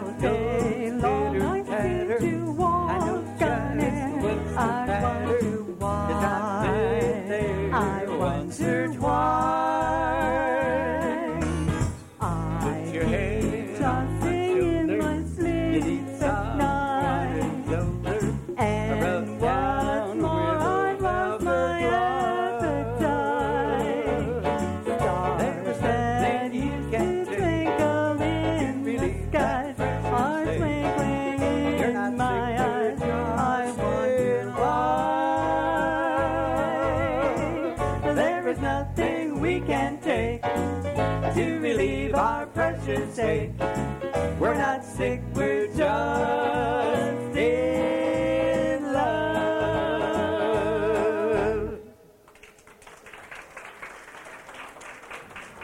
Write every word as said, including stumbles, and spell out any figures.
will stay long nights to walk on it. I wonder why, I wondered why. I keep tossing in my sleep at night, and once more I lost my appetite. Stars that used to twinkle in the skies are twinkling in my eyes. I wonder why. There is nothing we can take to relieve our precious ache. We're not sick, we're